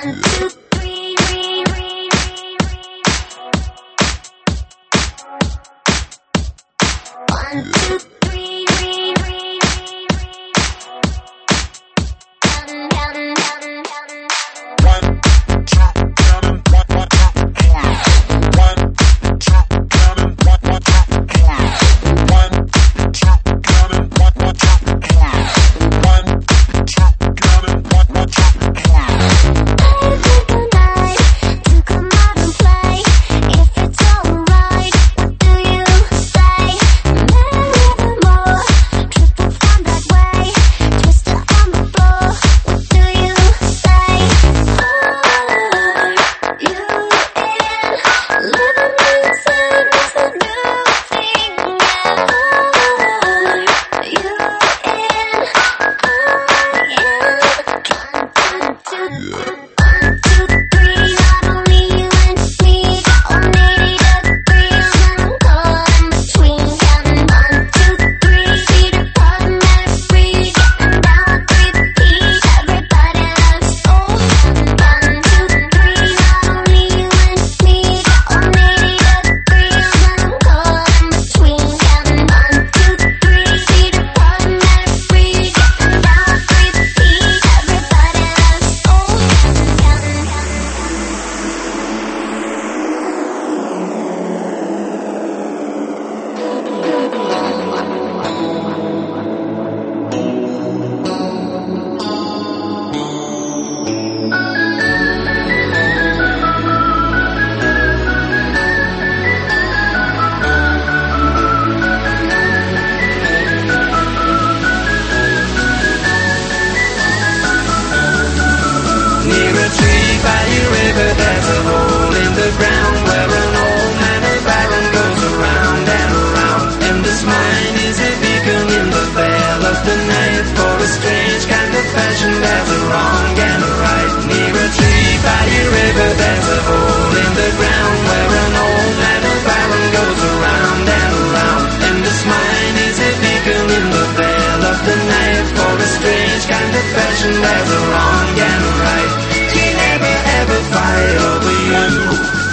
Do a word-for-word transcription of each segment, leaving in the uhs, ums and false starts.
One, two, three, three, three, one, two, three, three, three, counting, counting, counting, counting. One, two, counting, one, one, two, one, two, counting, one, one, two, one, two, counting, one, one, two, one, two, counting, one, one, two. There's a wrong and a right. We never ever fight over you.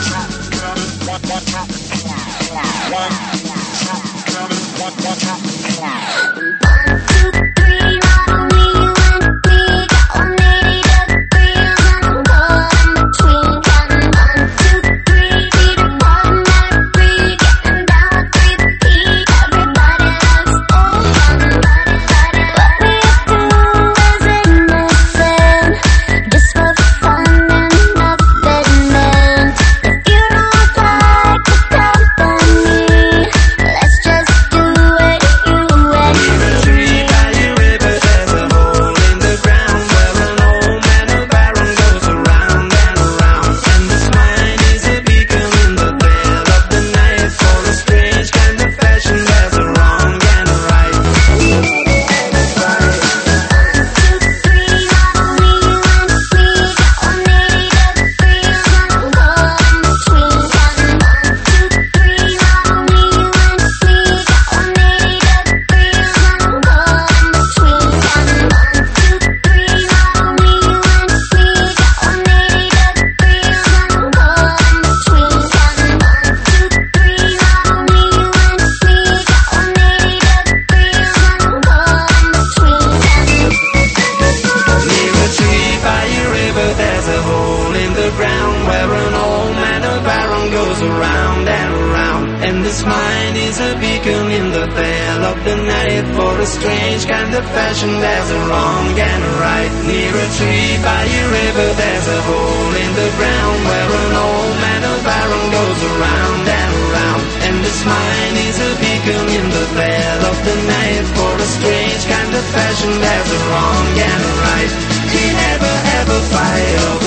One, one, two, one, two, one, one, two. One, two, three, not only you and me, got one eighty degrees and I'm caught in between. Counting one, two, three, feet apart and every getting down at three feet. Everybody loves all somebody. What we do is innocent, just for fun and nothing meant. If you don't like the company, let's just do it, you and me. Tree by your river, there's a hole in the ground where an old man of iron goes around and around. And this mine is a beacon in the veil of the night. For a strange kind of fashion, there's a wrong and a right. Two, three, not only you and me, got one eighty degrees and I'm caught in between. Counting one, two, three, not only you and me, got one eighty degrees and I'm caught in between. Counting one, two, three, not only you and me, got one eighty degrees and I'm caught in between. Counting one, two, three, not only you and me, got one eighty degrees and I'm caught in between. Counting Near a tree by your river, there's a hole in the ground where an old man of iron goes around and around. And this mine is a beacon in the veil of the night. For a strange kind of fashion, there's a wrong and a right. Near a tree by your river, there's a hole in the ground where an old man of iron goes around and around. And this mine is a beacon in the veil of the night. For a strange kind of fashion, there's a wrong and a right. We never ever fight over